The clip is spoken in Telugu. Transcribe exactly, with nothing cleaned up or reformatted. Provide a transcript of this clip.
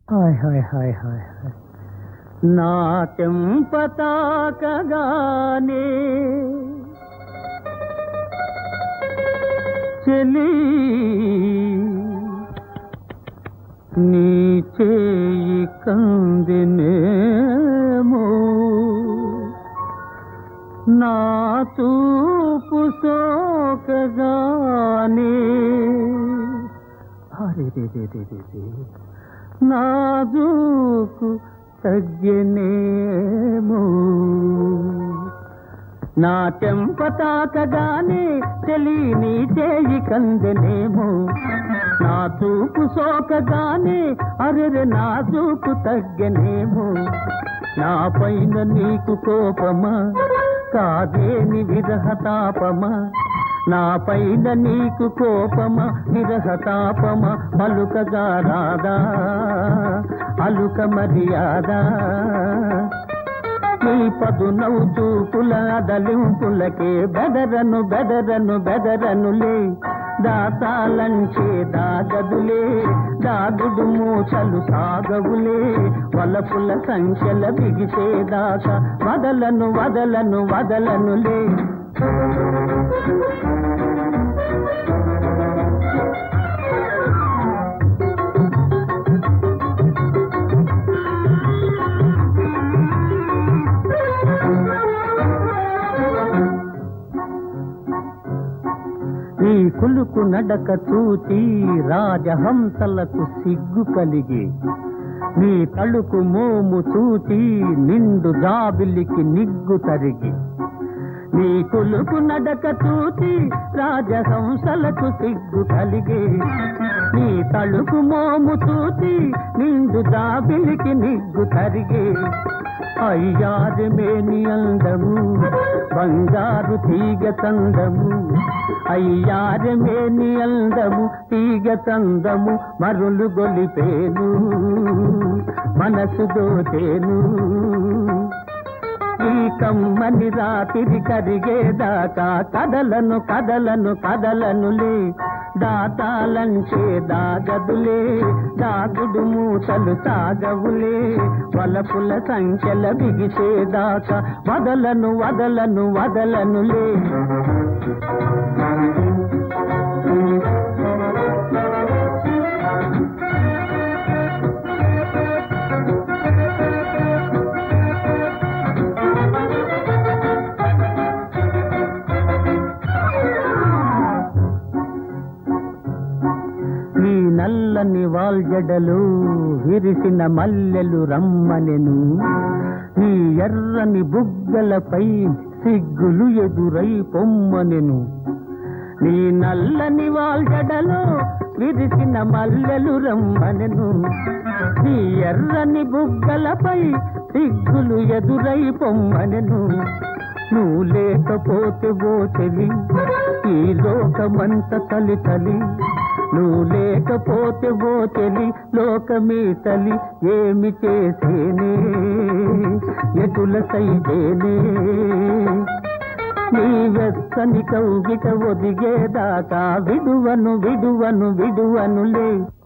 hi hi hi hi hi నా తెంపతాకగానే చెలి నీ చేయి కందినేమో నా తూపు సోకగానే అరే రే రే రే రే నాజూకు తగ్గనేమో నా తెంపతాకగానే చెలి నీ చేయి కందనేమో నా చూపు సోకగానే అరెరె నా చూపు తగ్గనేమో నా పైన నీకు కోపమా కాదేని విరహతాపమా నా పైన నీకు కోపమా విరహతాపమా పలుకగా రాదా అలుక మర్యాద నీ పదునవు చూపుల దలింపులకే బెదరను బెదరను బెదరనులే దాతాలంచే దాగదులే దాగుడు మూచలు సాగవులే వలపుల సంఖ్యల బిగిసేదాకా వదలను వదలను వదలనులే నీ కులుకు నడక చూచి రాజహంసలకు సిగ్గు కలిగి నీ తలుకు మోము చూచి నిండు జాబిలికి నిగ్గు తరిగి నీ కులుకు నడక చూచి రాజహంసలకు సిగ్గు కలిగి నీ తలుకు మోము చూచి నిండు జాబిలికి నిగ్గు తరిగి అయ్యారు మేని అందము బంగారు తీగ తందము అయ్యారు మేని అందము తీగ తందము మరులు గొలిపేను మనసు దోచేను ఈ కమ్మని రాత్రి కరిగేదాకా కదలను కదలను కదలనులే దాతాలంచే దాగదులే దాగుడు మూటలు సాగవులే వలపుల సంఖ్యల బిగిసేదాకా వదలను వదలను వదలనులే నీ నల్లని వాల్జడలు విరిసిన మల్లెలు రమ్మనెను నీ ఎర్రని బుగ్గలపై సిగ్గులు ఎదురై పొమ్మనెను నీ నల్లని వాల్జడలు విరిసిన మల్లెలు రమ్మనెను నీ ఎర్రని బుగ్గలపై సిగ్గులు ఎదురై పొమ్మనెను నువ్వు లేకపోతే ఓ చెలి ఈ లోకమంత తలి తలి నువ్వు లేకపోతే ఓ చెలి లోకమే తలి ఏమి చేసేనే ఎటుల సైదేనే నీ వెచ్చని కౌగిట ఒదిగేదాకా విడువను విడువను విడువనులే